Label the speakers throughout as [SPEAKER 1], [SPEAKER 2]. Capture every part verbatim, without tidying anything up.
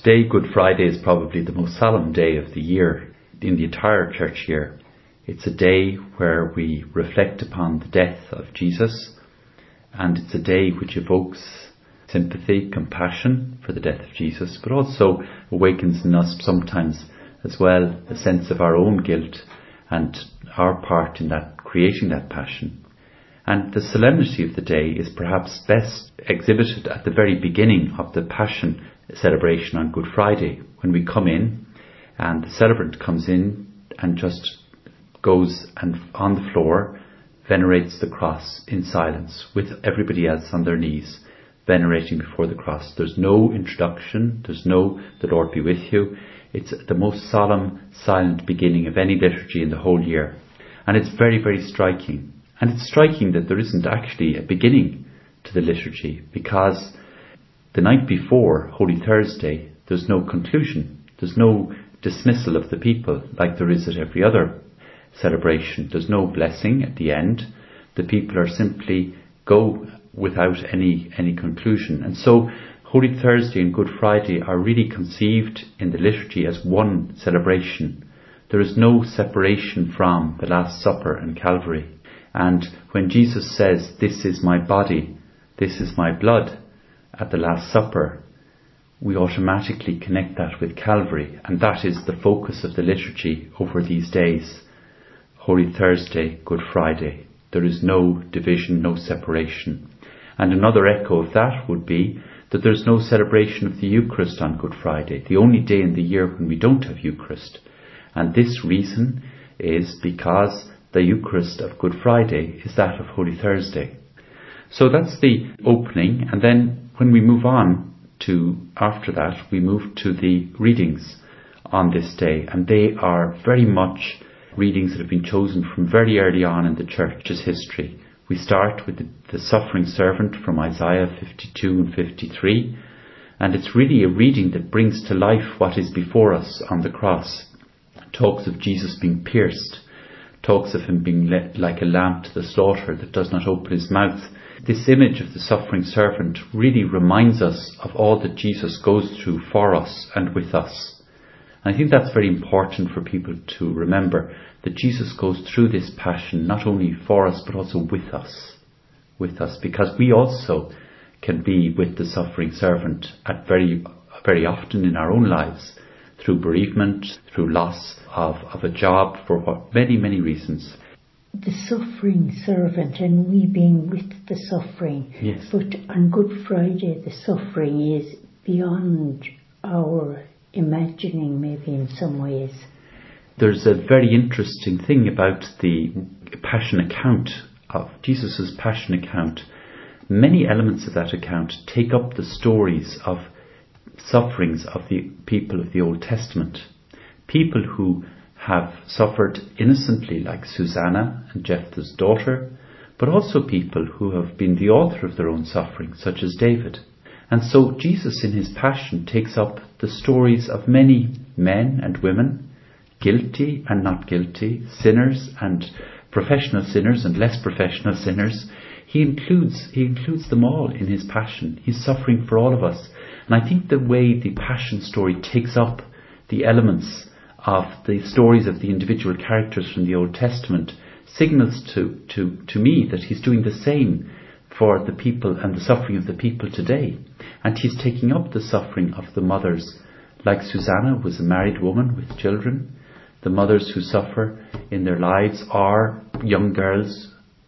[SPEAKER 1] Today, Good Friday, is probably the most solemn day of the year, in the entire church year. It's a day where we reflect upon the death of Jesus, and it's a day which evokes sympathy, compassion for the death of Jesus, but also awakens in us sometimes as well a sense of our own guilt and our part in that, creating that passion. And the solemnity of the day is perhaps best exhibited at the very beginning of the Passion celebration on Good Friday, when we come in and the celebrant comes in and just goes and on the floor venerates the cross in silence with everybody else on their knees venerating before the cross. There's no introduction, there's no "the Lord be with you." It's the most solemn, silent beginning of any liturgy in the whole year, and it's very, very striking. And it's striking that there isn't actually a beginning to the liturgy, because the night before Holy Thursday there's no conclusion, there's no dismissal of the people like there is at every other celebration. There's no blessing at the end. The people are simply go without any any conclusion. And so Holy Thursday and Good Friday are really conceived in the liturgy as one celebration. There is no separation from the Last Supper and Calvary. And when Jesus says, "This is my body, this is my blood," at the Last Supper, we automatically connect that with Calvary, and that is the focus of the liturgy over these days. Holy Thursday, Good Friday. There is no division, no separation. And another echo of that would be that there's no celebration of the Eucharist on Good Friday, the only day in the year when we don't have Eucharist. And this reason is because the Eucharist of Good Friday is that of Holy Thursday. So that's the opening, and then when we move on to, after that, we move to the readings on this day, and they are very much readings that have been chosen from very early on in the church's history. We start with the, the suffering servant from Isaiah fifty-two and fifty-three, and it's really a reading that brings to life what is before us on the cross. It talks of Jesus being pierced, talks of him being led like a lamb to the slaughter that does not open his mouth. This image of the suffering servant really reminds us of all that Jesus goes through for us and with us. And I think that's very important for people to remember, that Jesus goes through this passion not only for us but also with us, with us, because we also can be with the suffering servant at very, very often in our own lives, through bereavement, through loss of, of a job, for what, many, many reasons.
[SPEAKER 2] The suffering servant, and we being with the suffering.
[SPEAKER 1] Yes.
[SPEAKER 2] But on Good Friday, the suffering is beyond our imagining, maybe in some ways.
[SPEAKER 1] There's a very interesting thing about the passion account, of Jesus' passion account. Many elements of that account take up the stories of sufferings of the people of the Old Testament. People who have suffered innocently, like Susanna and Jephthah's daughter, but also people who have been the author of their own suffering, such as David. And so Jesus in his passion takes up the stories of many men and women, guilty and not guilty, sinners and professional sinners and less professional sinners. He includes, he includes them all in his passion. He's suffering for all of us. And I think the way the passion story takes up the elements of the stories of the individual characters from the Old Testament signals to, to, to me that he's doing the same for the people and the suffering of the people today. And he's taking up the suffering of the mothers, like Susanna was a married woman with children. The mothers who suffer in their lives are young girls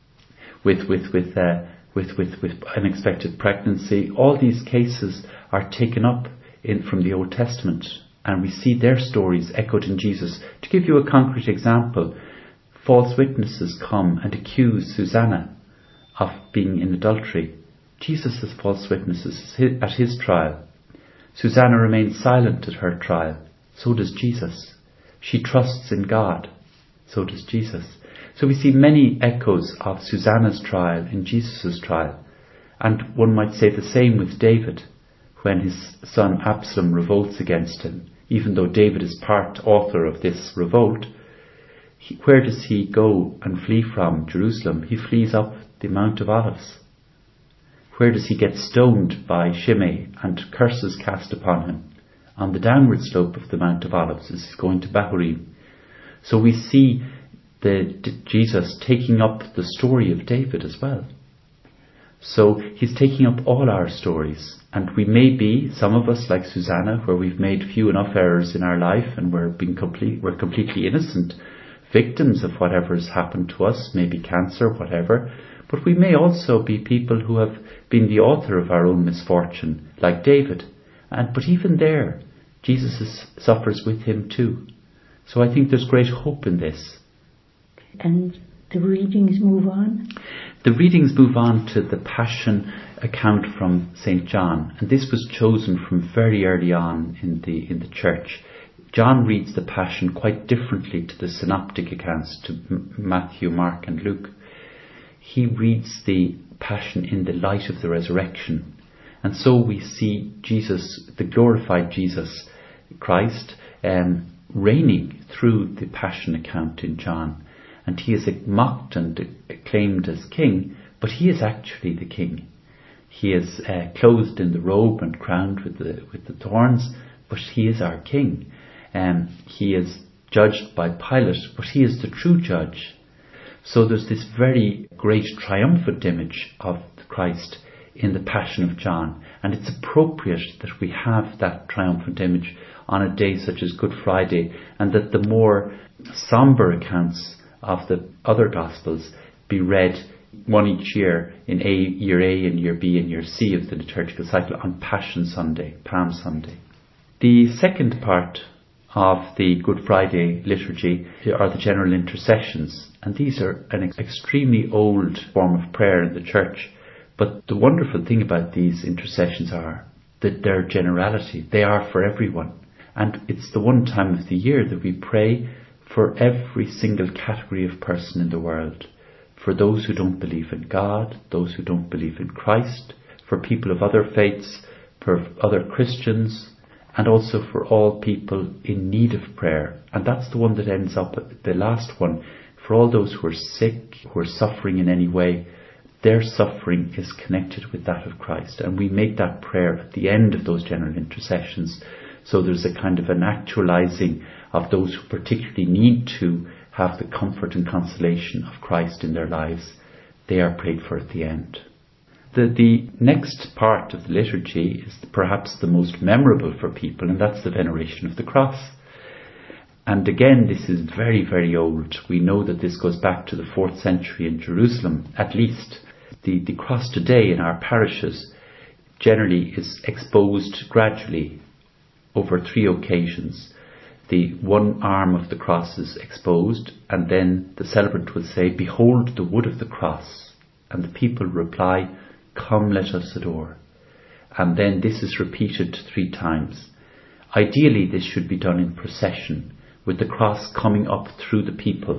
[SPEAKER 1] with with with uh, with, with with unexpected pregnancy. All these cases are taken up in from the Old Testament, and we see their stories echoed in Jesus. To give you a concrete example, false witnesses come and accuse Susanna of being in adultery. Jesus has false witnesses at his trial. Susanna remains silent at her trial. So does Jesus. She trusts in God. So does Jesus. So we see many echoes of Susanna's trial in Jesus' trial. And one might say the same with David, when his son Absalom revolts against him. Even though David is part author of this revolt, he, where does he go and flee from Jerusalem? He flees up the Mount of Olives. Where does he get stoned by Shimei and curses cast upon him? on the downward slope of the Mount of Olives as he's going to Bahurim. So we see the, the Jesus taking up the story of David as well. So he's taking up all our stories, and we may be, some of us like Susanna, where we've made few enough errors in our life and we're being complete, we're completely innocent victims of whatever has happened to us, maybe cancer, whatever. But we may also be people who have been the author of our own misfortune, like David. And but even there, Jesus is, suffers with him too. So I think there's great hope in this.
[SPEAKER 2] And the readings move on?
[SPEAKER 1] The readings move on to the Passion account from Saint John. And this was chosen from very early on in the in the church. John reads the Passion quite differently to the synoptic accounts, to Matthew, Mark and Luke. He reads the Passion in the light of the resurrection. And so we see Jesus, the glorified Jesus Christ, um, reigning through the Passion account in John. And he is mocked and acclaimed as king, but he is actually the king. He is uh, clothed in the robe and crowned with the with the thorns, but he is our king. Um, he is judged by Pilate, but he is the true judge. So there's this very great triumphant image of Christ in the Passion of John. And it's appropriate that we have that triumphant image on a day such as Good Friday, and that the more somber accounts of the other Gospels be read one each year in A, year A and year B and year C of the liturgical cycle on Passion Sunday, Palm Sunday. The second part of the Good Friday liturgy are the general intercessions, and these are an extremely old form of prayer in the church. But the wonderful thing about these intercessions are that their generality, they are for everyone. And it's the one time of the year that we pray for every single category of person in the world. For those who don't believe in God, those who don't believe in Christ, for people of other faiths, for other Christians, and also for all people in need of prayer. And that's the one that ends up, the last one, for all those who are sick, who are suffering in any way. Their suffering is connected with that of Christ. And we make that prayer at the end of those general intercessions. So there's a kind of an actualizing of those who particularly need to have the comfort and consolation of Christ in their lives. They are prayed for at the end. The, the next part of the liturgy is perhaps the most memorable for people, and that's the veneration of the cross. And again, this is very, very old. We know that this goes back to the fourth century in Jerusalem, at least. The, the cross today in our parishes generally is exposed gradually over three occasions. The one arm of the cross is exposed, and then the celebrant will say, "Behold the wood of the cross." And the people reply, "Come, let us adore." And then this is repeated three times. Ideally, this should be done in procession, with the cross coming up through the people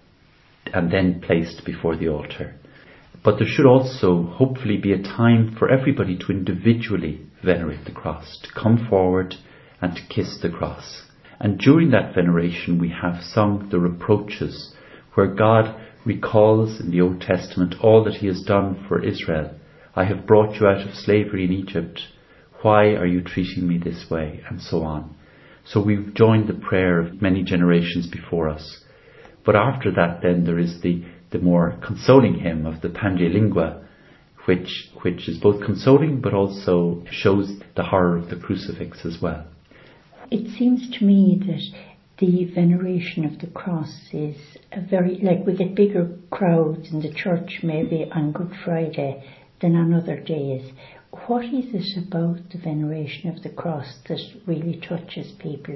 [SPEAKER 1] and then placed before the altar. But there should also hopefully be a time for everybody to individually venerate the cross, to come forward and to kiss the cross. And during that veneration we have sung the reproaches, where God recalls in the Old Testament all that he has done for Israel. "I have brought you out of slavery in Egypt. Why are you treating me this way?" And so on. So we've joined the prayer of many generations before us. But after that then there is the, the more consoling hymn of the Pange Lingua, which, which is both consoling but also shows the horror of the crucifix as well.
[SPEAKER 2] It seems to me that the veneration of the cross is a very, like we get bigger crowds in the church maybe on Good Friday than on other days. What is it about the veneration of the cross that really touches people?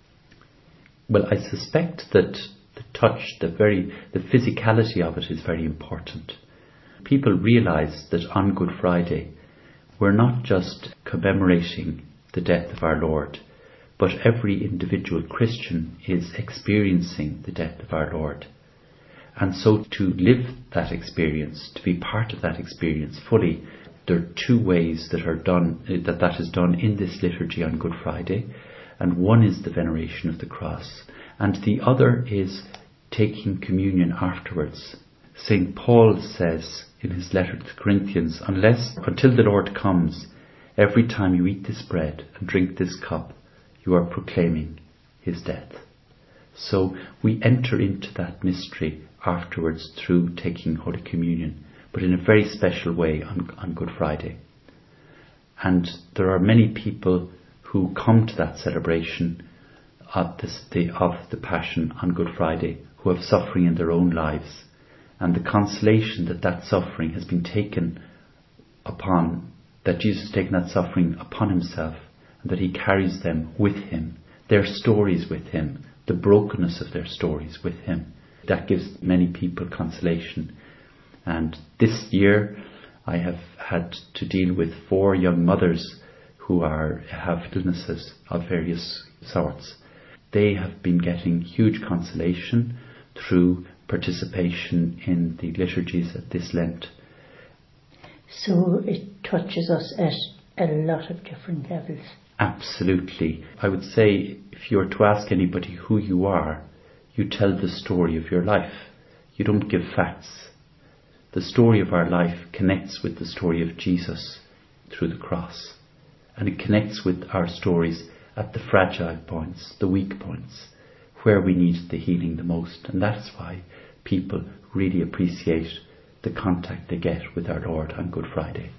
[SPEAKER 1] Well, I suspect that the touch, the very, the physicality of it is very important. People realise that on Good Friday we're not just commemorating the death of our Lord, but every individual Christian is experiencing the death of our Lord. And so to live that experience, to be part of that experience fully, there are two ways that are done, that that is done in this liturgy on Good Friday. And one is the veneration of the cross, and the other is taking communion afterwards. Saint Paul says in his letter to the Corinthians, "Unless, until the Lord comes, every time you eat this bread and drink this cup, you are proclaiming his death. So we enter into that mystery afterwards through taking Holy Communion, but in a very special way on, on Good Friday. And there are many people who come to that celebration of, this, the, of the Passion on Good Friday who have suffering in their own lives, and the consolation that that suffering has been taken upon, that Jesus has taken that suffering upon himself, and that he carries them with him, their stories with him, the brokenness of their stories with him. That gives many people consolation. And this year I have had to deal with four young mothers who are have illnesses of various sorts. They have been getting huge consolation through participation in the liturgies at this Lent.
[SPEAKER 2] So it touches us at a lot of different levels.
[SPEAKER 1] Absolutely. I would say if you were to ask anybody who you are, you tell the story of your life. You don't give facts. The story of our life connects with the story of Jesus through the cross. And it connects with our stories at the fragile points, the weak points, where we need the healing the most. And that's why people really appreciate the contact they get with our Lord on Good Friday.